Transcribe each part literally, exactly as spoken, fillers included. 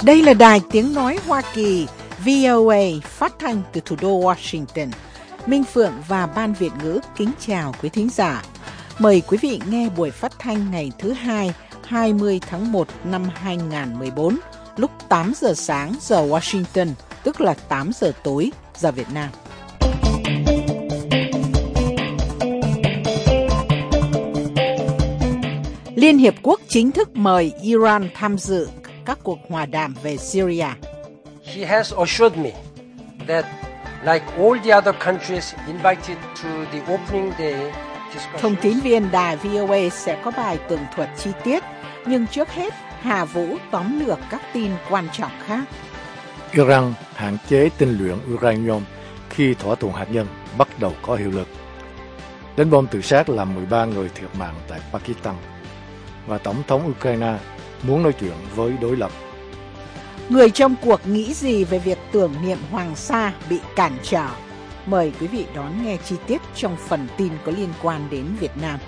Đây là Đài Tiếng Nói Hoa Kỳ, vê o a, phát thanh từ thủ đô Washington. Minh Phượng và Ban Việt ngữ kính chào quý thính giả. Mời quý vị nghe buổi phát thanh ngày thứ hai, hai mươi tháng một năm hai nghìn không trăm mười bốn, lúc tám giờ sáng giờ Washington, tức là tám giờ tối giờ Việt Nam. Liên Hiệp Quốc chính thức mời Iran tham dự các cuộc hòa đàm về Syria. He has assured me that, like all the other countries invited to the opening day discussions, Thông tín viên đài vê o a sẽ có bài tường thuật chi tiết, nhưng trước hết, Hà Vũ tóm lược các tin quan trọng khác. Iran hạn chế tinh luyện uranium khi thỏa thuận hạt nhân bắt đầu có hiệu lực. Đánh bom tự sát làm mười ba người thiệt mạng tại Pakistan. Và Tổng thống Ukraine muốn nói chuyện với đối lập. Người trong cuộc nghĩ gì về việc tưởng niệm Hoàng Sa bị cản trở? Mời quý vị đón nghe chi tiết trong phần tin có liên quan đến Việt Nam.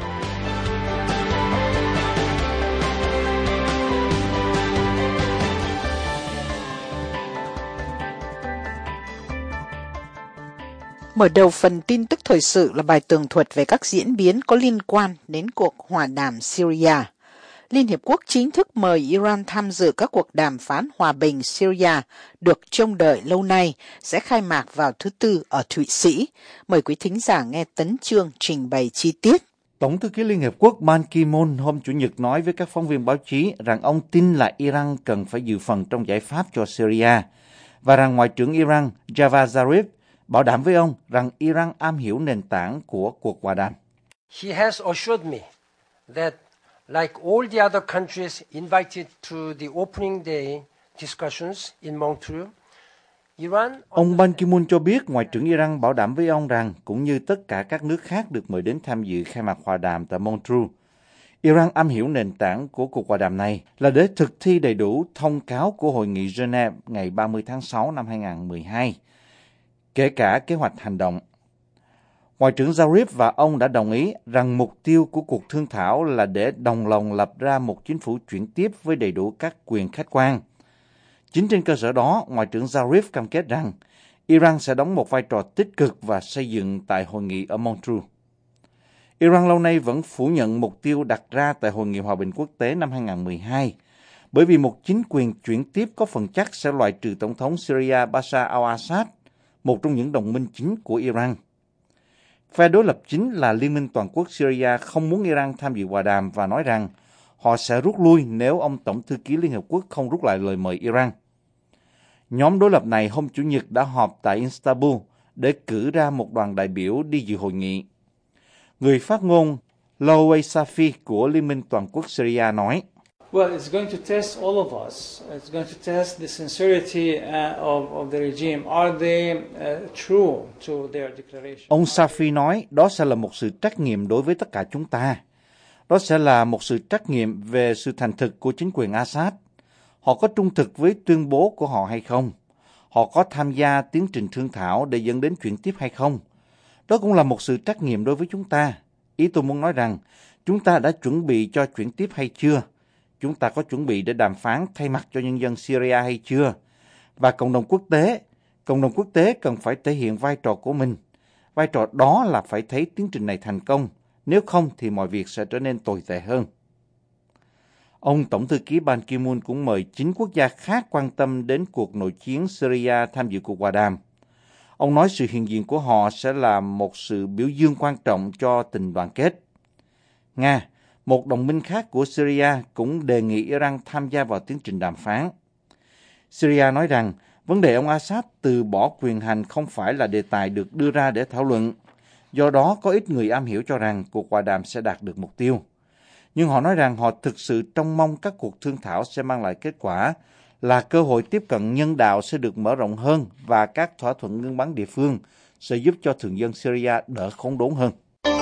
Mở đầu phần tin tức thời sự là bài tường thuật về các diễn biến có liên quan đến cuộc hòa đàm Syria. Liên Hiệp Quốc chính thức mời Iran tham dự các cuộc đàm phán hòa bình Syria được trông đợi lâu nay sẽ khai mạc vào thứ Tư ở Thụy Sĩ. Mời quý thính giả nghe Tấn Chương trình bày chi tiết. Tổng thư ký Liên Hiệp Quốc Ban Ki-moon hôm Chủ nhật nói với các phóng viên báo chí rằng ông tin là Iran cần phải dự phần trong giải pháp cho Syria và rằng Ngoại trưởng Iran Javad Zarif bảo đảm với ông rằng Iran am hiểu nền tảng của cuộc hòa đàm. he has assured me that, like all the other countries invited to the opening day discussions in Montreux, Iran... Ông Ban Ki-moon cho biết Ngoại trưởng Iran bảo đảm với ông rằng, cũng như tất cả các nước khác được mời đến tham dự khai mạc hòa đàm tại Montreux, Iran am hiểu nền tảng của cuộc hòa đàm này là để thực thi đầy đủ thông cáo của Hội nghị Geneva ngày ba mươi tháng sáu năm hai nghìn không trăm mười hai, kể cả kế hoạch hành động. Ngoại trưởng Zarif và ông đã đồng ý rằng mục tiêu của cuộc thương thảo là để đồng lòng lập ra một chính phủ chuyển tiếp với đầy đủ các quyền khách quan. Chính trên cơ sở đó, Ngoại trưởng Zarif cam kết rằng Iran sẽ đóng một vai trò tích cực và xây dựng tại hội nghị ở Montreux. Iran lâu nay vẫn phủ nhận mục tiêu đặt ra tại Hội nghị Hòa bình Quốc tế năm hai nghìn không trăm mười hai, bởi vì một chính quyền chuyển tiếp có phần chắc sẽ loại trừ Tổng thống Syria Bashar al-Assad, một trong những đồng minh chính của Iran. Phe đối lập chính là Liên minh Toàn quốc Syria không muốn Iran tham dự hòa đàm và nói rằng họ sẽ rút lui nếu ông Tổng thư ký Liên Hợp Quốc không rút lại lời mời Iran. Nhóm đối lập này hôm Chủ nhật đã họp tại Istanbul để cử ra một đoàn đại biểu đi dự hội nghị. Người phát ngôn Louay Safi của Liên minh Toàn quốc Syria nói, Well, it's going to test all of us. It's going to test the sincerity uh, of, of the regime. Are they uh, true to their declaration? Ông Safi nói đó sẽ là một sự trắc nghiệm đối với tất cả chúng ta. Đó sẽ là một sự trắc nghiệm về sự thành thực của chính quyền Assad. Họ có trung thực với tuyên bố của họ hay không? Họ có tham gia tiến trình thương thảo để dẫn đến chuyển tiếp hay không? Đó cũng là một sự trắc nghiệm đối với chúng ta. Ý tôi muốn nói rằng chúng ta đã chuẩn bị cho chuyển tiếp hay chưa? Chúng ta có chuẩn bị để đàm phán thay mặt cho nhân dân Syria hay chưa? Và cộng đồng quốc tế, cộng đồng quốc tế cần phải thể hiện vai trò của mình. Vai trò đó là phải thấy tiến trình này thành công. Nếu không thì mọi việc sẽ trở nên tồi tệ hơn. Ông Tổng thư ký Ban Ki-moon cũng mời chín quốc gia khác quan tâm đến cuộc nội chiến Syria tham dự cuộc hòa đàm. Ông nói sự hiện diện của họ sẽ là một sự biểu dương quan trọng cho tình đoàn kết. Nga, một đồng minh khác của Syria, cũng đề nghị Iran tham gia vào tiến trình đàm phán. Syria nói rằng vấn đề ông Assad từ bỏ quyền hành không phải là đề tài được đưa ra để thảo luận. Do đó, có ít người am hiểu cho rằng cuộc hòa đàm sẽ đạt được mục tiêu. Nhưng họ nói rằng họ thực sự trông mong các cuộc thương thảo sẽ mang lại kết quả, là cơ hội tiếp cận nhân đạo sẽ được mở rộng hơn và các thỏa thuận ngưng bắn địa phương sẽ giúp cho thường dân Syria đỡ khốn đốn hơn.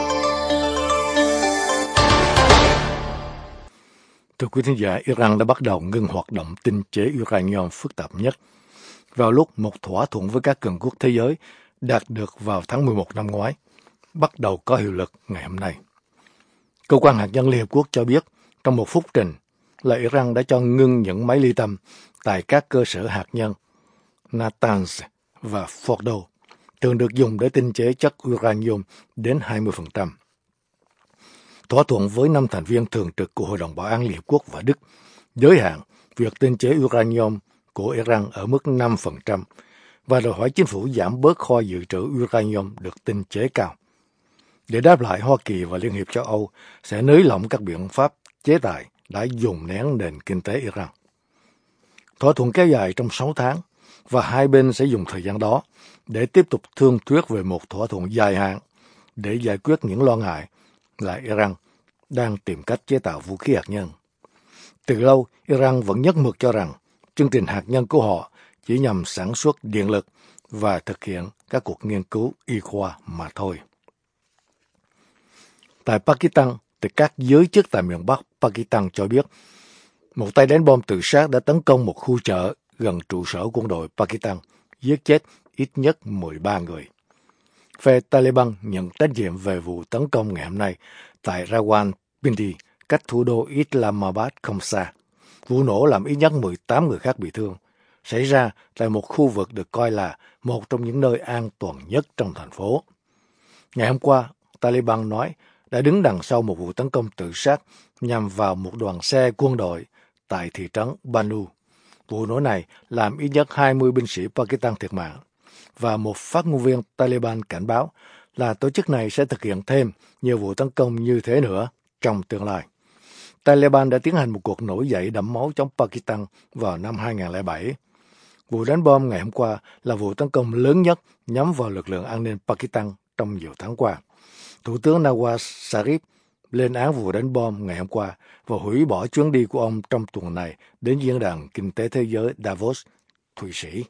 Thưa quý thính giả, Iran đã bắt đầu ngừng hoạt động tinh chế uranium phức tạp nhất vào lúc một thỏa thuận với các cường quốc thế giới đạt được vào tháng mười một năm ngoái, bắt đầu có hiệu lực ngày hôm nay. Cơ quan hạt nhân Liên Hợp Quốc cho biết trong một phúc trình, là Iran đã cho ngưng những máy ly tâm tại các cơ sở hạt nhân Natanz và Fordo, thường được dùng để tinh chế chất uranium đến hai mươi phần trăm. Thỏa thuận với năm thành viên thường trực của Hội đồng Bảo an Liên Hợp Quốc và Đức giới hạn việc tinh chế uranium của Iran ở mức năm phần trăm và đòi hỏi chính phủ giảm bớt kho dự trữ uranium được tinh chế cao. Để đáp lại, Hoa Kỳ và Liên hiệp châu Âu sẽ nới lỏng các biện pháp chế tài đã dùng nén nền kinh tế Iran. Thỏa thuận kéo dài trong sáu tháng và hai bên sẽ dùng thời gian đó để tiếp tục thương thuyết về một thỏa thuận dài hạn để giải quyết những lo ngại là Iran đang tìm cách chế tạo vũ khí hạt nhân. Từ lâu, Iran vẫn nhất mực cho rằng chương trình hạt nhân của họ chỉ nhằm sản xuất điện lực và thực hiện các cuộc nghiên cứu y khoa mà thôi. Tại Pakistan, thì các giới chức tại miền Bắc Pakistan cho biết một tay đánh bom tự sát đã tấn công một khu chợ gần trụ sở quân đội Pakistan, giết chết ít nhất mười ba người. Phe Taliban nhận trách nhiệm về vụ tấn công ngày hôm nay tại Rawalpindi, cách thủ đô Islamabad không xa. Vụ nổ làm ít nhất mười tám người khác bị thương, xảy ra tại một khu vực được coi là một trong những nơi an toàn nhất trong thành phố. Ngày hôm qua, Taliban nói đã đứng đằng sau một vụ tấn công tự sát nhằm vào một đoàn xe quân đội tại thị trấn Banu. Vụ nổ này làm ít nhất hai mươi binh sĩ Pakistan thiệt mạng, và một phát ngôn viên Taliban cảnh báo là tổ chức này sẽ thực hiện thêm nhiều vụ tấn công như thế nữa trong tương lai. Taliban đã tiến hành một cuộc nổi dậy đẫm máu chống Pakistan vào năm hai không không bảy. Vụ đánh bom ngày hôm qua là vụ tấn công lớn nhất nhắm vào lực lượng an ninh Pakistan trong nhiều tháng qua. Thủ tướng Nawaz Sharif lên án vụ đánh bom ngày hôm qua và hủy bỏ chuyến đi của ông trong tuần này đến Diễn đàn Kinh tế Thế giới Davos, Thụy Sĩ.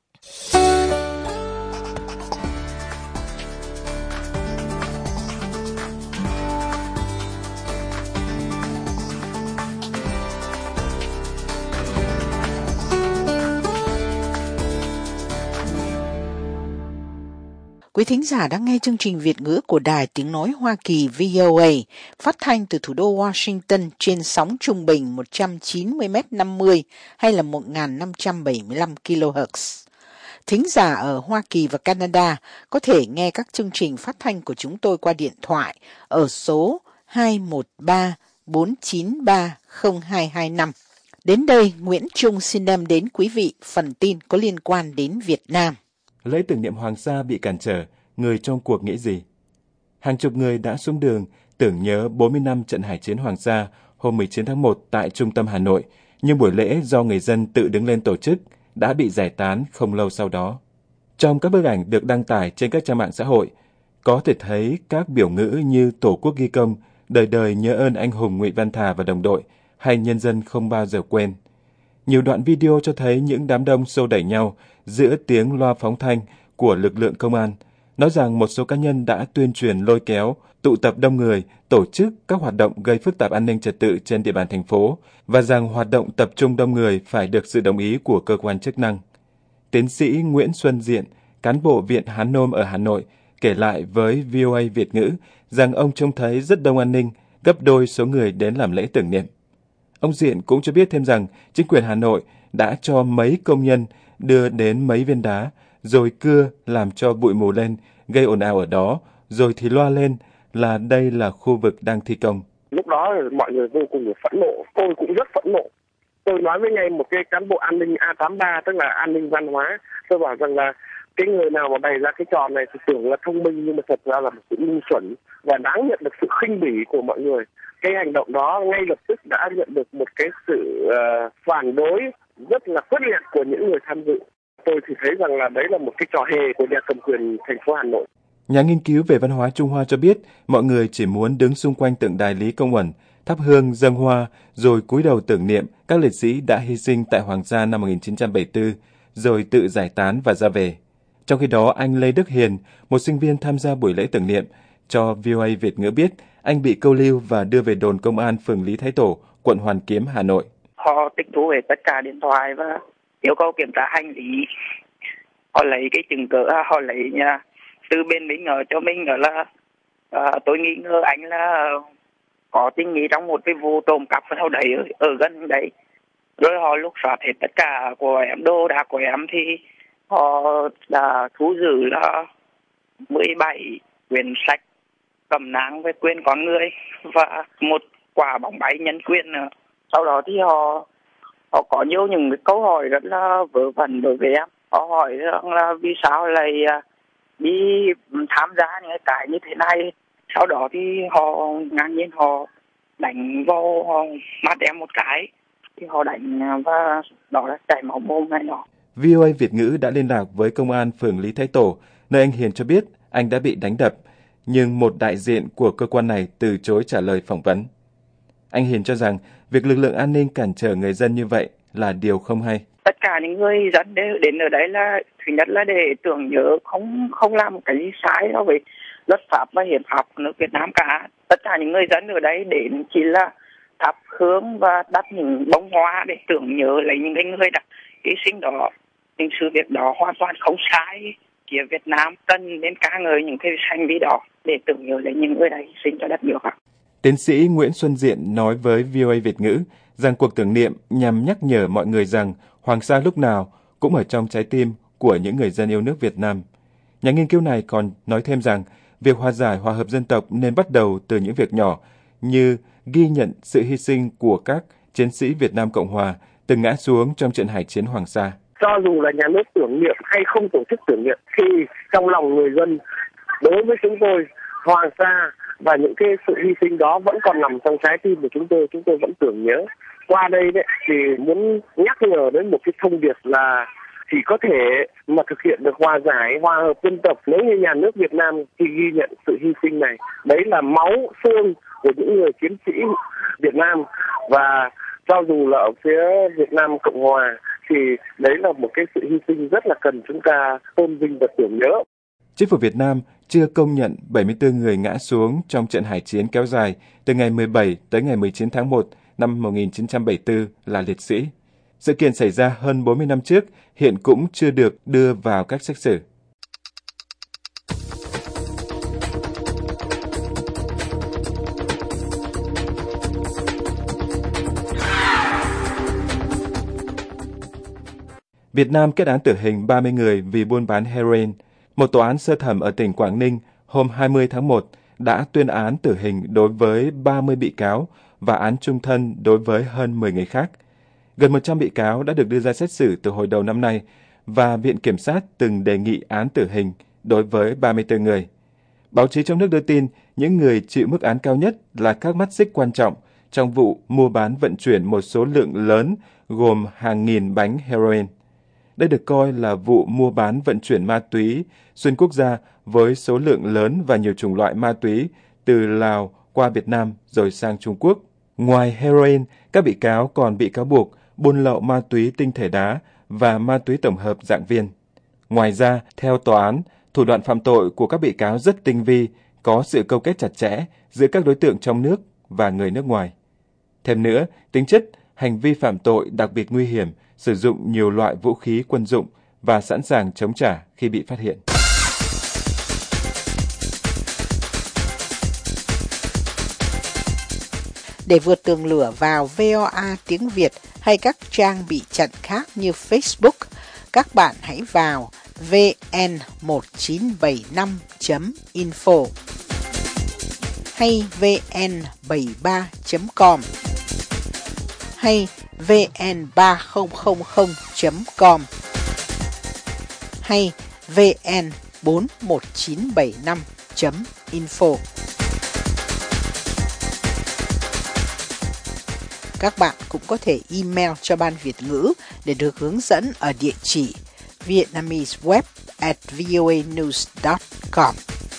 Quý thính giả đang nghe chương trình Việt ngữ của Đài Tiếng Nói Hoa Kỳ vê o a, phát thanh từ thủ đô Washington trên sóng trung bình một trăm chín mươi mét năm mươi hay là một nghìn năm trăm bảy mươi lăm ki lô héc. Thính giả ở Hoa Kỳ và Canada có thể nghe các chương trình phát thanh của chúng tôi qua điện thoại ở số hai một ba bốn chín ba không hai hai năm. Đến đây, Nguyễn Trung xin đem đến quý vị phần tin có liên quan đến Việt Nam. Lễ tưởng niệm Hoàng Sa bị cản trở, người trong cuộc nghĩ gì? Hàng chục người đã xuống đường tưởng nhớ bốn mươi năm trận hải chiến Hoàng Sa hôm mười chín tháng một tại trung tâm Hà Nội, nhưng buổi lễ do người dân tự đứng lên tổ chức đã bị giải tán không lâu sau đó. Trong các bức ảnh được đăng tải trên các trang mạng xã hội, có thể thấy các biểu ngữ như Tổ quốc ghi công, đời đời nhớ ơn anh hùng Ngụy Văn Thà và đồng đội, hay nhân dân không bao giờ quên. Nhiều đoạn video cho thấy những đám đông xô đẩy nhau giữa tiếng loa phóng thanh của lực lượng công an, nói rằng một số cá nhân đã tuyên truyền lôi kéo, tụ tập đông người, tổ chức các hoạt động gây phức tạp an ninh trật tự trên địa bàn thành phố, và rằng hoạt động tập trung đông người phải được sự đồng ý của cơ quan chức năng. Tiến sĩ Nguyễn Xuân Diện, cán bộ Viện Hán Nôm ở Hà Nội, kể lại với vê o a Việt ngữ rằng ông trông thấy rất đông an ninh, gấp đôi số người đến làm lễ tưởng niệm. Ông Diện cũng cho biết thêm rằng chính quyền Hà Nội đã cho mấy công nhân đưa đến mấy viên đá, rồi cưa làm cho bụi mù lên, gây ồn ào ở đó, rồi thì loa lên là đây là khu vực đang thi công. Lúc đó mọi người vô cùng phẫn nộ, tôi cũng rất phẫn nộ. Tôi nói với ngay một cái cán bộ an ninh A tám mươi ba, tức là an ninh văn hóa, tôi bảo rằng là cái người nào mà bày ra cái trò này thì tưởng là thông minh, nhưng mà thật ra là một sự ngu xuẩn và đáng nhận được sự khinh bỉ của mọi người. Cái hành động đó ngay lập tức đã nhận được một cái sự uh, phản đối rất là quyết liệt của những người tham dự. Tôi thì thấy rằng là đấy là một cái trò hề của nhà cầm quyền thành phố Hà Nội. Nhà nghiên cứu về văn hóa Trung Hoa cho biết mọi người chỉ muốn đứng xung quanh tượng đài Lý Công Uẩn, thắp hương dâng hoa, rồi cúi đầu tưởng niệm các liệt sĩ đã hy sinh tại Hoàng Sa năm một nghìn chín trăm bảy mươi tư, rồi tự giải tán và ra về. Trong khi đó, anh Lê Đức Hiền, một sinh viên tham gia buổi lễ tưởng niệm, cho vê o a Việt ngữ biết anh bị câu lưu và đưa về đồn công an phường Lý Thái Tổ, quận Hoàn Kiếm, Hà Nội. Họ tịch thu về tất cả điện thoại và yêu cầu kiểm tra hành lý. Họ lấy cái chứng cứ, họ lấy nhà từ bên mình ở cho mình ở là à, tôi nghi ngờ anh là có tình nghi trong một cái vụ trộm cắp nào đấy ở, ở gần đấy. Rồi họ lục soát hết tất cả của em, đồ đạc của em thì họ đã thu giữ là mười bảy quyển sách cẩm nang về quyền con người và một quả bóng bay nhân quyền nữa. Sau đó thì họ họ có nhiều những cái câu hỏi rất là vớ vẩn đối với em. Họ hỏi rằng là vì sao lại đi tham gia những cái như thế này. Sau đó thì họ ngang nhiên họ đánh vào mắt em một cái, thì họ đánh và đó là chảy máu mồm này nọ. vê o a Việt ngữ đã liên lạc với công an phường Lý Thái Tổ, nơi anh Hiền cho biết anh đã bị đánh đập, nhưng một đại diện của cơ quan này từ chối trả lời phỏng vấn. Anh Hiền cho rằng việc lực lượng an ninh cản trở người dân như vậy là điều không hay. Tất cả những người dân đến ở đấy là thứ nhất là để tưởng nhớ không không làm cái gì sai so với luật pháp và hiến pháp của nước Việt Nam cả. Tất cả những người dân ở đấy đến chỉ là thắp hương và đặt những bông hoa để tưởng nhớ lấy những cái người đã hy sinh đó. Những sự việc đó hoàn toàn không sai. Phía Việt Nam cần đến ca ngợi những cái hành vi đó để tưởng nhớ lấy những người đã hy sinh cho đất nước. Tiến sĩ Nguyễn Xuân Diện nói với vê o a Việt ngữ rằng cuộc tưởng niệm nhằm nhắc nhở mọi người rằng Hoàng Sa lúc nào cũng ở trong trái tim của những người dân yêu nước Việt Nam. Nhà nghiên cứu này còn nói thêm rằng việc hòa giải hòa hợp dân tộc nên bắt đầu từ những việc nhỏ như ghi nhận sự hy sinh của các chiến sĩ Việt Nam Cộng Hòa từng ngã xuống trong trận hải chiến Hoàng Sa. Cho dù là nhà nước tưởng niệm hay không tổ chức tưởng niệm, thì trong lòng người dân đối với chúng tôi, Hoàng Sa và những cái sự hy sinh đó vẫn còn nằm trong trái tim của chúng tôi, chúng tôi vẫn tưởng nhớ. Qua đây đấy thì muốn nhắc nhở đến một cái thông điệp là chỉ có thể mà thực hiện được hòa giải, hòa hợp dân tộc nếu như nhà nước Việt Nam thì ghi nhận sự hy sinh này. Đấy là máu xương của những người chiến sĩ Việt Nam, và cho dù là ở phía Việt Nam Cộng Hòa thì đấy là một cái sự hy sinh rất là cần chúng ta tôn vinh và tưởng nhớ. Chính phủ Việt Nam chưa công nhận bảy mươi tư người ngã xuống trong trận hải chiến kéo dài từ ngày mười bảy tới ngày mười chín tháng một năm một nghìn chín trăm bảy mươi tư là liệt sĩ. Sự kiện xảy ra hơn bốn mươi năm trước, hiện cũng chưa được đưa vào các xét xử. Việt Nam kết án tử hình ba mươi người vì buôn bán heroin. Một tòa án sơ thẩm ở tỉnh Quảng Ninh hôm hai mươi tháng một đã tuyên án tử hình đối với ba mươi bị cáo và án chung thân đối với hơn mười người khác. Gần một trăm bị cáo đã được đưa ra xét xử từ hồi đầu năm nay và Viện Kiểm sát từng đề nghị án tử hình đối với ba mươi tư người. Báo chí trong nước đưa tin những người chịu mức án cao nhất là các mắt xích quan trọng trong vụ mua bán vận chuyển một số lượng lớn gồm hàng nghìn bánh heroin. Đây được coi là vụ mua bán vận chuyển ma túy xuyên quốc gia với số lượng lớn và nhiều chủng loại ma túy từ Lào qua Việt Nam rồi sang Trung Quốc. Ngoài heroin, các bị cáo còn bị cáo buộc buôn lậu ma túy tinh thể đá và ma túy tổng hợp dạng viên. Ngoài ra, theo tòa án, thủ đoạn phạm tội của các bị cáo rất tinh vi, có sự câu kết chặt chẽ giữa các đối tượng trong nước và người nước ngoài. Thêm nữa, tính chất hành vi phạm tội đặc biệt nguy hiểm, sử dụng nhiều loại vũ khí quân dụng và sẵn sàng chống trả khi bị phát hiện. Để vượt tường lửa vào vê o a tiếng Việt hay các trang bị chặn khác như Facebook, các bạn hãy vào vê en một chín bảy năm chấm info hay vê en bảy ba chấm com hay vê en ba không không không chấm com hay vê en bốn một chín bảy năm chấm info. Các bạn cũng có thể email cho Ban Việt ngữ để được hướng dẫn ở địa chỉ vietnameseweb at voanews dot com.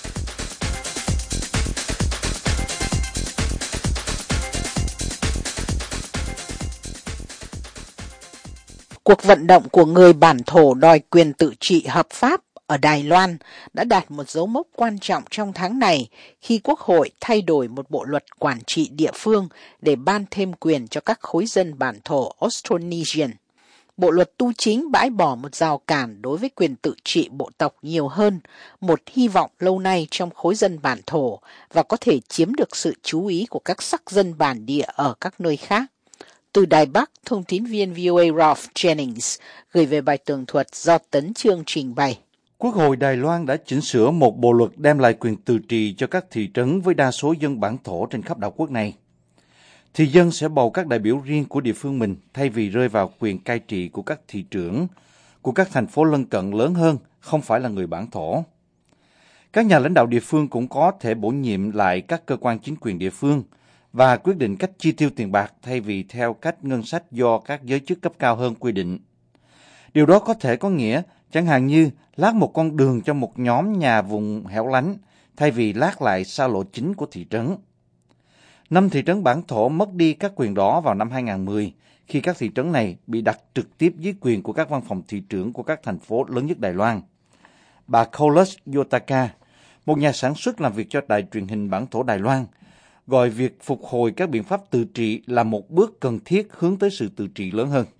Cuộc vận động của người bản thổ đòi quyền tự trị hợp pháp ở Đài Loan đã đạt một dấu mốc quan trọng trong tháng này khi Quốc hội thay đổi một bộ luật quản trị địa phương để ban thêm quyền cho các khối dân bản thổ Austronesian. Bộ luật tu chính bãi bỏ một rào cản đối với quyền tự trị bộ tộc nhiều hơn, một hy vọng lâu nay trong khối dân bản thổ và có thể chiếm được sự chú ý của các sắc dân bản địa ở các nơi khác. Từ Đài Bắc, thông tín viên vê o a Ralph Jennings gửi về bài tường thuật do Tấn Chương trình bày. Quốc hội Đài Loan đã chỉnh sửa một bộ luật đem lại quyền tự trị cho các thị trấn với đa số dân bản thổ trên khắp đảo quốc này. Thì dân sẽ bầu các đại biểu riêng của địa phương mình thay vì rơi vào quyền cai trị của các thị trưởng, của các thành phố lân cận lớn hơn, không phải là người bản thổ. Các nhà lãnh đạo địa phương cũng có thể bổ nhiệm lại các cơ quan chính quyền địa phương và quyết định cách chi tiêu tiền bạc thay vì theo cách ngân sách do các giới chức cấp cao hơn quy định. Điều đó có thể có nghĩa, chẳng hạn như lát một con đường cho một nhóm nhà vùng hẻo lánh thay vì lát lại xa lộ chính của thị trấn. Năm thị trấn bản thổ mất đi các quyền đó vào năm hai không một không khi các thị trấn này bị đặt trực tiếp dưới quyền của các văn phòng thị trưởng của các thành phố lớn nhất Đài Loan. Bà Colas Yotaka, một nhà sản xuất làm việc cho đài truyền hình bản thổ Đài Loan, gọi việc phục hồi các biện pháp tự trị là một bước cần thiết hướng tới sự tự trị lớn hơn.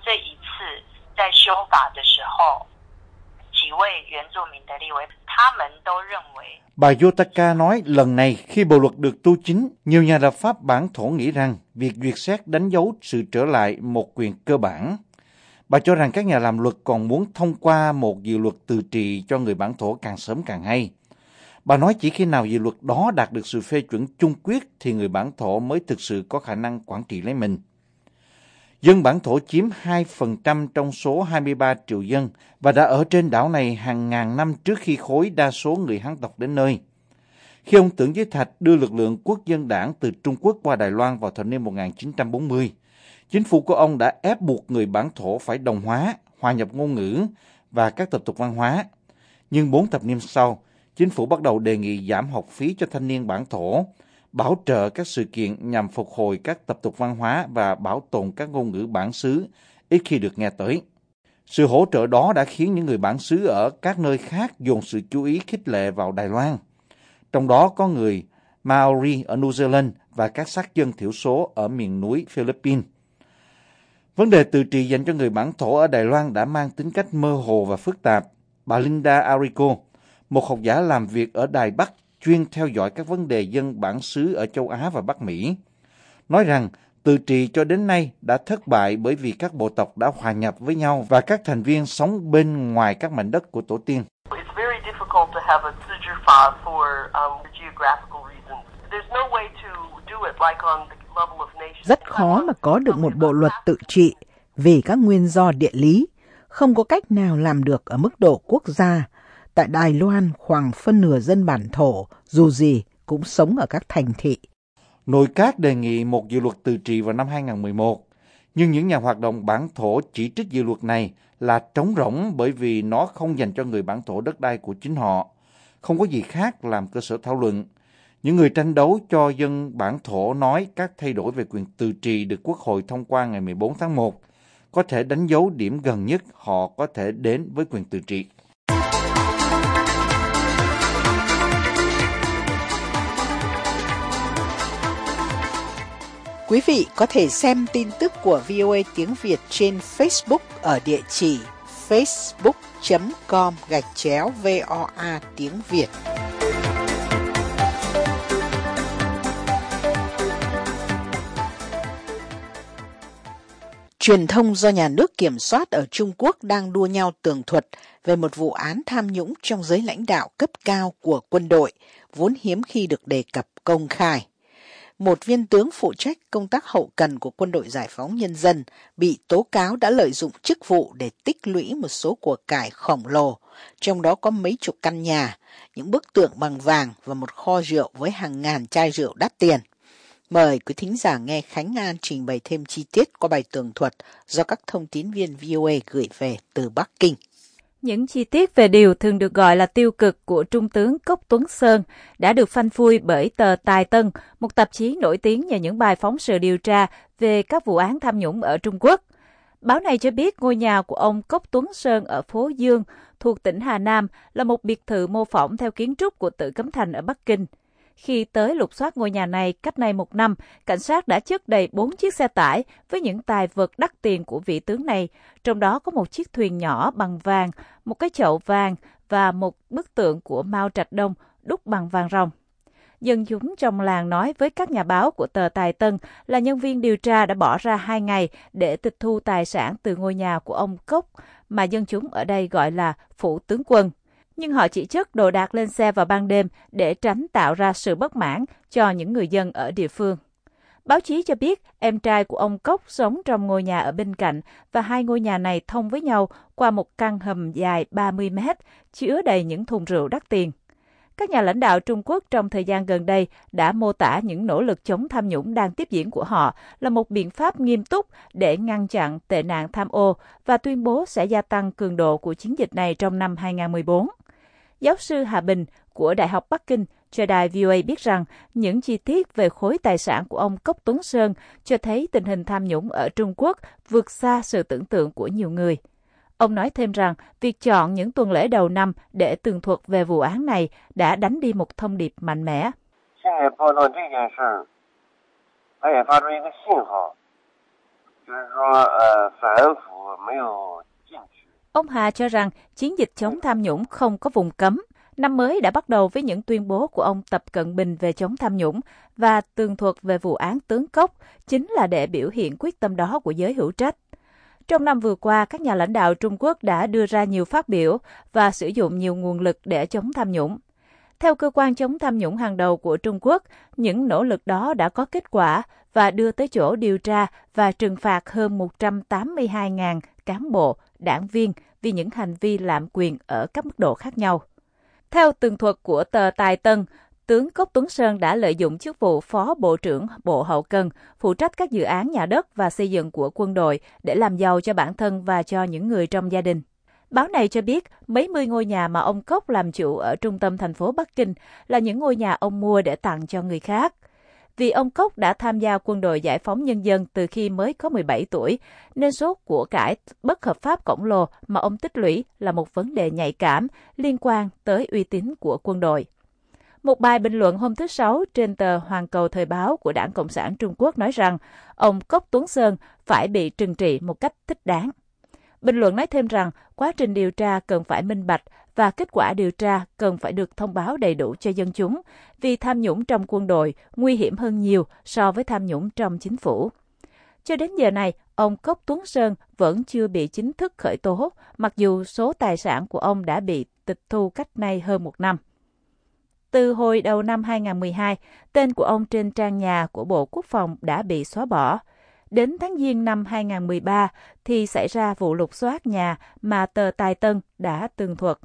Bà Yotaka nói lần này khi bộ luật được tu chính, nhiều nhà lập pháp bản thổ nghĩ rằng việc duyệt xét đánh dấu sự trở lại một quyền cơ bản. Bà cho rằng các nhà làm luật còn muốn thông qua một dự luật tự trị cho người bản thổ càng sớm càng hay. Bà nói chỉ khi nào dự luật đó đạt được sự phê chuẩn chung quyết thì người bản thổ mới thực sự có khả năng quản trị lấy mình. Dân bản thổ chiếm hai phần trăm trong số hai mươi ba triệu dân và đã ở trên đảo này hàng ngàn năm trước khi khối đa số người Hán tộc đến nơi. Khi ông Tưởng Giới Thạch đưa lực lượng quốc dân đảng từ Trung Quốc qua Đài Loan vào thập niên một nghìn chín trăm bốn mươi, chính phủ của ông đã ép buộc người bản thổ phải đồng hóa, hòa nhập ngôn ngữ và các tập tục văn hóa. Nhưng bốn thập niên sau, chính phủ bắt đầu đề nghị giảm học phí cho thanh niên bản thổ, bảo trợ các sự kiện nhằm phục hồi các tập tục văn hóa và bảo tồn các ngôn ngữ bản xứ ít khi được nghe tới. Sự hỗ trợ đó đã khiến những người bản xứ ở các nơi khác dồn sự chú ý khích lệ vào Đài Loan. Trong đó có người Maori ở New Zealand và các sắc dân thiểu số ở miền núi Philippines. Vấn đề tự trị dành cho người bản thổ ở Đài Loan đã mang tính cách mơ hồ và phức tạp. Bà Linda Arico, một học giả làm việc ở Đài Bắc chuyên theo dõi các vấn đề dân bản xứ ở châu Á và Bắc Mỹ, nói rằng tự trị cho đến nay đã thất bại bởi vì các bộ tộc đã hòa nhập với nhau và các thành viên sống bên ngoài các mảnh đất của tổ tiên. Rất khó mà có được một bộ luật tự trị vì các nguyên do địa lý, không có cách nào làm được ở mức độ quốc gia. Tại Đài Loan, khoảng phân nửa dân bản thổ, dù gì, cũng sống ở các thành thị. Nội các đề nghị một dự luật tự trị vào năm hai không một một, nhưng những nhà hoạt động bản thổ chỉ trích dự luật này là trống rỗng bởi vì nó không dành cho người bản thổ đất đai của chính họ, không có gì khác làm cơ sở thảo luận. Những người tranh đấu cho dân bản thổ nói các thay đổi về quyền tự trị được Quốc hội thông qua ngày mười bốn tháng một có thể đánh dấu điểm gần nhất họ có thể đến với quyền tự trị. Quý vị có thể xem tin tức của vê o a tiếng Việt trên Facebook ở địa chỉ facebook chấm com gạch chéo voa tiếng Việt. Truyền thông do nhà nước kiểm soát ở Trung Quốc đang đua nhau tường thuật về một vụ án tham nhũng trong giới lãnh đạo cấp cao của quân đội, vốn hiếm khi được đề cập công khai. Một viên tướng phụ trách công tác hậu cần của Quân đội Giải phóng Nhân dân bị tố cáo đã lợi dụng chức vụ để tích lũy một số của cải khổng lồ, trong đó có mấy chục căn nhà, những bức tượng bằng vàng và một kho rượu với hàng ngàn chai rượu đắt tiền. Mời quý thính giả nghe Khánh An trình bày thêm chi tiết qua bài tường thuật do các thông tín viên vê o a gửi về từ Bắc Kinh. Những chi tiết về điều thường được gọi là tiêu cực của Trung tướng Cốc Tuấn Sơn đã được phanh phui bởi tờ Tài Tân, một tạp chí nổi tiếng nhờ những bài phóng sự điều tra về các vụ án tham nhũng ở Trung Quốc. Báo này cho biết ngôi nhà của ông Cốc Tuấn Sơn ở phố Dương, thuộc tỉnh Hà Nam, là một biệt thự mô phỏng theo kiến trúc của Tử Cấm Thành ở Bắc Kinh. Khi tới lục soát ngôi nhà này cách đây một năm, cảnh sát đã chất đầy bốn chiếc xe tải với những tài vật đắt tiền của vị tướng này, trong đó có một chiếc thuyền nhỏ bằng vàng, một cái chậu vàng và một bức tượng của Mao Trạch Đông đúc bằng vàng ròng. Dân chúng trong làng nói với các nhà báo của tờ Tài Tân là nhân viên điều tra đã bỏ ra hai ngày để tịch thu tài sản từ ngôi nhà của ông Cốc, mà dân chúng ở đây gọi là phủ tướng quân. Nhưng họ chỉ chất đồ đạc lên xe vào ban đêm để tránh tạo ra sự bất mãn cho những người dân ở địa phương. Báo chí cho biết em trai của ông Cốc sống trong ngôi nhà ở bên cạnh và hai ngôi nhà này thông với nhau qua một căn hầm dài ba mươi mét, chứa đầy những thùng rượu đắt tiền. Các nhà lãnh đạo Trung Quốc trong thời gian gần đây đã mô tả những nỗ lực chống tham nhũng đang tiếp diễn của họ là một biện pháp nghiêm túc để ngăn chặn tệ nạn tham ô và tuyên bố sẽ gia tăng cường độ của chiến dịch này trong năm hai không một bốn. Giáo sư Hà Bình của Đại học Bắc Kinh cho đài vê o a biết rằng những chi tiết về khối tài sản của ông Cốc Tuấn Sơn cho thấy tình hình tham nhũng ở Trung Quốc vượt xa sự tưởng tượng của nhiều người. Ông nói thêm rằng việc chọn những tuần lễ đầu năm để tường thuật về vụ án này đã đánh đi một thông điệp mạnh mẽ. Ông Hà cho rằng chiến dịch chống tham nhũng không có vùng cấm. Năm mới đã bắt đầu với những tuyên bố của ông Tập Cận Bình về chống tham nhũng và tường thuật về vụ án tướng Cốc chính là để biểu hiện quyết tâm đó của giới hữu trách. Trong năm vừa qua, các nhà lãnh đạo Trung Quốc đã đưa ra nhiều phát biểu và sử dụng nhiều nguồn lực để chống tham nhũng. Theo cơ quan chống tham nhũng hàng đầu của Trung Quốc, những nỗ lực đó đã có kết quả và đưa tới chỗ điều tra và trừng phạt hơn một trăm tám mươi hai nghìn cán bộ, đảng viên vì những hành vi lạm quyền ở các mức độ khác nhau. Theo tường thuật của tờ Tài Tân, tướng Cốc Tuấn Sơn đã lợi dụng chức vụ Phó Bộ trưởng Bộ Hậu Cần, phụ trách các dự án nhà đất và xây dựng của quân đội để làm giàu cho bản thân và cho những người trong gia đình. Báo này cho biết mấy mươi ngôi nhà mà ông Cốc làm chủ ở trung tâm thành phố Bắc Kinh là những ngôi nhà ông mua để tặng cho người khác. Vì ông Cốc đã tham gia quân đội giải phóng nhân dân từ khi mới có mười bảy tuổi, nên số của cải bất hợp pháp khổng lồ mà ông tích lũy là một vấn đề nhạy cảm liên quan tới uy tín của quân đội. Một bài bình luận hôm thứ Sáu trên tờ Hoàn Cầu Thời báo của Đảng Cộng sản Trung Quốc nói rằng ông Cốc Tuấn Sơn phải bị trừng trị một cách thích đáng. Bình luận nói thêm rằng quá trình điều tra cần phải minh bạch và kết quả điều tra cần phải được thông báo đầy đủ cho dân chúng, vì tham nhũng trong quân đội nguy hiểm hơn nhiều so với tham nhũng trong chính phủ. Cho đến giờ này, ông Cốc Tuấn Sơn vẫn chưa bị chính thức khởi tố, mặc dù số tài sản của ông đã bị tịch thu cách nay hơn một năm. Từ hồi đầu năm hai không một hai, tên của ông trên trang nhà của Bộ Quốc phòng đã bị xóa bỏ. Đến tháng Giêng năm hai không một ba thì xảy ra vụ lục soát nhà mà tờ Tài Tân đã tường thuật.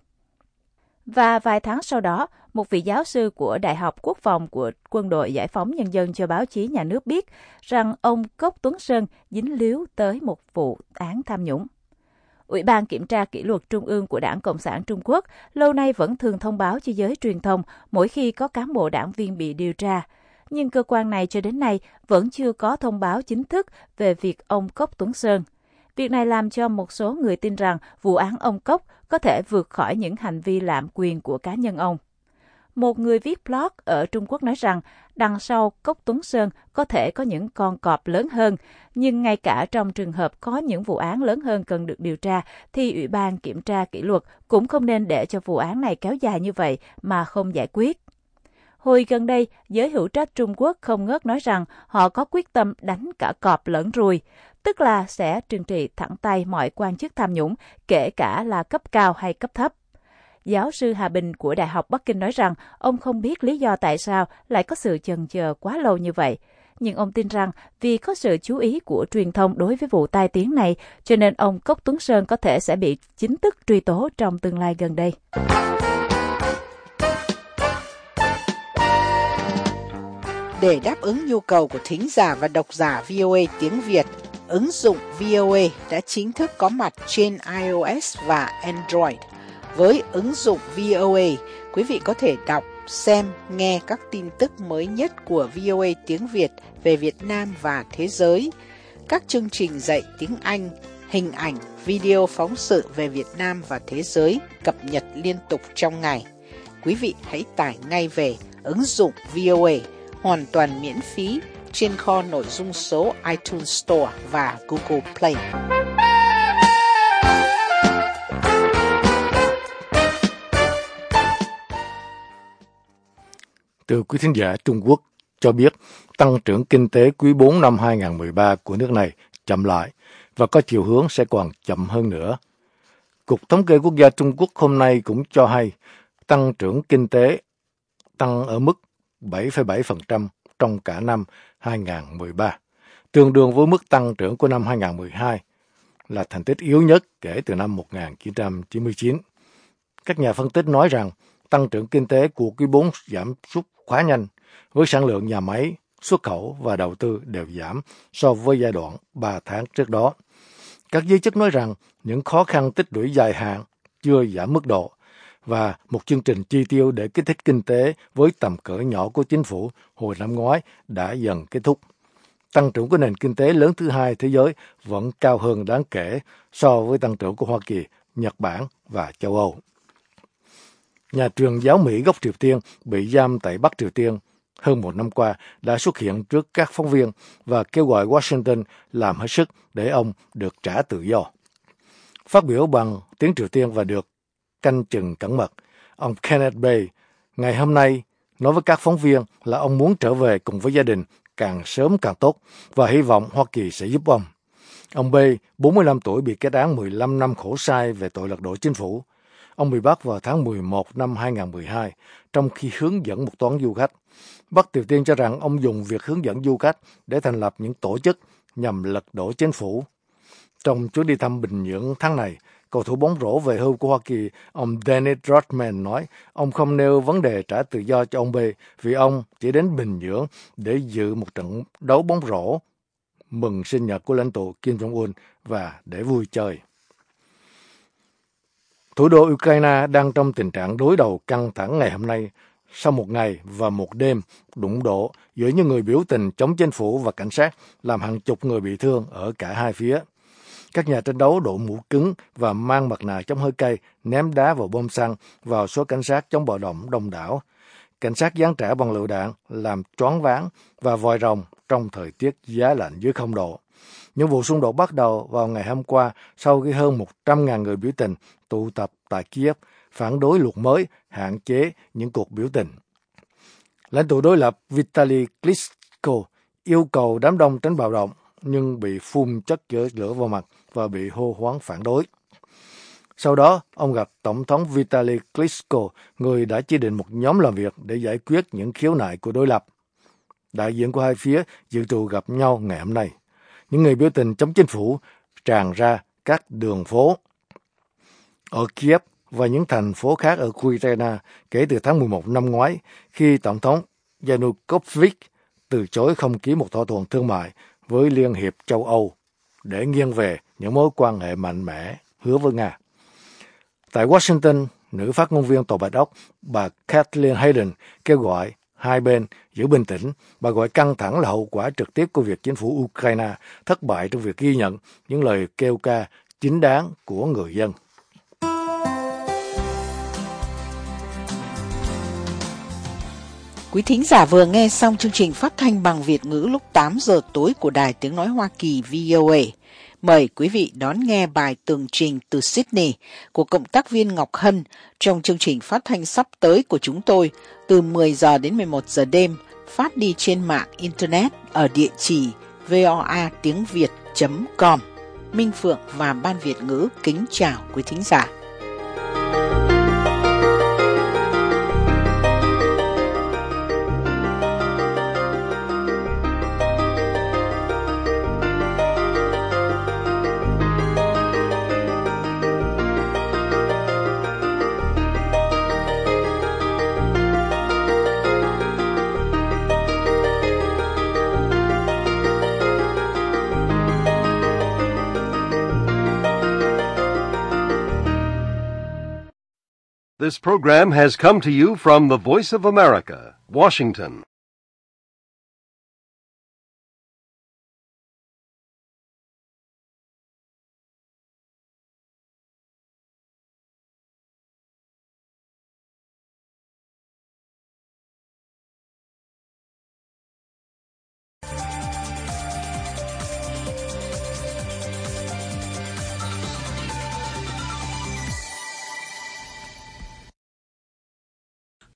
Và vài tháng sau đó, một vị giáo sư của Đại học Quốc phòng của Quân đội Giải phóng Nhân dân cho báo chí nhà nước biết rằng ông Cốc Tuấn Sơn dính líu tới một vụ án tham nhũng. Ủy ban Kiểm tra Kỷ luật Trung ương của Đảng Cộng sản Trung Quốc lâu nay vẫn thường thông báo cho giới truyền thông mỗi khi có cán bộ đảng viên bị điều tra. Nhưng cơ quan này cho đến nay vẫn chưa có thông báo chính thức về việc ông Cốc Tuấn Sơn. Việc này làm cho một số người tin rằng vụ án ông Cốc có thể vượt khỏi những hành vi lạm quyền của cá nhân ông. Một người viết blog ở Trung Quốc nói rằng đằng sau Cốc Tuấn Sơn có thể có những con cọp lớn hơn, nhưng ngay cả trong trường hợp có những vụ án lớn hơn cần được điều tra, thì Ủy ban Kiểm tra Kỷ luật cũng không nên để cho vụ án này kéo dài như vậy mà không giải quyết. Hồi gần đây, giới hữu trách Trung Quốc không ngớt nói rằng họ có quyết tâm đánh cả cọp lẫn ruồi, tức là sẽ trừng trị thẳng tay mọi quan chức tham nhũng, kể cả là cấp cao hay cấp thấp. Giáo sư Hà Bình của Đại học Bắc Kinh nói rằng ông không biết lý do tại sao lại có sự chần chờ quá lâu như vậy. Nhưng ông tin rằng vì có sự chú ý của truyền thông đối với vụ tai tiếng này, cho nên ông Cốc Tuấn Sơn có thể sẽ bị chính thức truy tố trong tương lai gần đây. Để đáp ứng nhu cầu của thính giả và độc giả vê o a tiếng Việt, ứng dụng vê o a đã chính thức có mặt trên iOS và Android. Với ứng dụng vê o a, quý vị có thể đọc, xem, nghe các tin tức mới nhất của vê o a tiếng Việt về Việt Nam và thế giới, các chương trình dạy tiếng Anh, hình ảnh, video phóng sự về Việt Nam và thế giới cập nhật liên tục trong ngày. quý vị hãy tải ngay về ứng dụng vê o a hoàn toàn miễn phí trên kho nội dung số iTunes Store và Google Play. Từ quý thính giả Trung Quốc cho biết tăng trưởng kinh tế quý bốn năm hai không một ba của nước này chậm lại và có chiều hướng sẽ còn chậm hơn nữa. Cục Thống kê Quốc gia Trung Quốc hôm nay cũng cho hay tăng trưởng kinh tế tăng ở mức bảy phẩy bảy phần trăm trong cả năm hai không một ba, tương đương với mức tăng trưởng của năm hai không một hai, là thành tích yếu nhất kể từ năm một nghìn chín trăm chín mươi chín. Các nhà phân tích nói rằng tăng trưởng kinh tế của quý bốn giảm sút quá nhanh, với sản lượng nhà máy, xuất khẩu và đầu tư đều giảm so với giai đoạn ba tháng trước đó. Các giới chức nói rằng những khó khăn tích lũy dài hạn chưa giảm mức độ và một chương trình chi tiêu để kích thích kinh tế với tầm cỡ nhỏ của chính phủ hồi năm ngoái đã dần kết thúc. Tăng trưởng của nền kinh tế lớn thứ hai thế giới vẫn cao hơn đáng kể so với tăng trưởng của Hoa Kỳ, Nhật Bản và châu Âu. Nhà truyền giáo Mỹ gốc Triều Tiên bị giam tại Bắc Triều Tiên hơn một năm qua đã xuất hiện trước các phóng viên và kêu gọi Washington làm hết sức để ông được trả tự do. Phát biểu bằng tiếng Triều Tiên và được canh chừng cẩn mật, ông Kenneth Bae ngày hôm nay nói với các phóng viên là ông muốn trở về cùng với gia đình càng sớm càng tốt và hy vọng Hoa Kỳ sẽ giúp ông. Ông Bae, bốn mươi lăm tuổi, bị kết án mười lăm năm khổ sai về tội lật đổ chính phủ. Ông bị bắt vào tháng mười một năm hai không một hai trong khi hướng dẫn một toán du khách. Bắc Triều Tiên cho rằng ông dùng việc hướng dẫn du khách để thành lập những tổ chức nhằm lật đổ chính phủ. Trong chuyến đi thăm Bình Nhưỡng tháng này, cầu thủ bóng rổ về hưu của Hoa Kỳ, ông Dennis Rodman nói ông không nêu vấn đề trả tự do cho ông B vì ông chỉ đến Bình Nhưỡng để dự một trận đấu bóng rổ mừng sinh nhật của lãnh tụ Kim Jong-un và để vui chơi. Thủ đô Ukraine đang trong tình trạng đối đầu căng thẳng ngày hôm nay sau một ngày và một đêm đụng độ giữa những người biểu tình chống chính phủ và cảnh sát làm hàng chục người bị thương ở cả hai phía. Các nhà tranh đấu đội mũ cứng và mang mặt nạ chống hơi cay ném đá vào bom xăng vào số cảnh sát chống bạo động đông đảo. Cảnh sát giáng trả bằng lựu đạn làm choáng váng và vòi rồng trong thời tiết giá lạnh dưới không độ. Những vụ xung đột bắt đầu vào ngày hôm qua sau khi hơn một trăm nghìn người biểu tình tụ tập tại Kiev phản đối luật mới hạn chế những cuộc biểu tình. Lãnh tụ đối lập Vitaly Klitschko yêu cầu đám đông tránh bạo động nhưng bị phun chất chữa lửa vào mặt và bị hô hoán phản đối. Sau đó, ông gặp Tổng thống Vitaly Klitschko, người đã chỉ định một nhóm làm việc để giải quyết những khiếu nại của đối lập. Đại diện của hai phía dự trù gặp nhau ngày hôm nay. Những người biểu tình chống chính phủ tràn ra các đường phố ở Kiev và những thành phố khác ở Ukraine kể từ tháng mười một năm ngoái, khi Tổng thống Yanukovych từ chối không ký một thỏa thuận thương mại với Liên hiệp châu Âu để nghiêng về những mối quan hệ mạnh mẽ hứa với Nga. Tại Washington, nữ phát ngôn viên Tòa Bạch Ốc, bà Kathleen Hayden, kêu gọi hai bên giữ bình tĩnh. Bà gọi căng thẳng là hậu quả trực tiếp của việc chính phủ Ukraine thất bại trong việc ghi nhận những lời kêu ca chính đáng của người dân. Quý thính giả vừa nghe xong chương trình phát thanh bằng Việt ngữ lúc tám giờ tối của Đài Tiếng Nói Hoa Kỳ vê o a. Mời quý vị đón nghe bài tường trình từ Sydney của cộng tác viên Ngọc Hân trong chương trình phát thanh sắp tới của chúng tôi từ mười giờ đến mười một giờ đêm, phát đi trên mạng Internet ở địa chỉ voa tiếng việt chấm com. Minh Phượng và Ban Việt ngữ kính chào quý thính giả. This program has come to you from the Voice of America, Washington.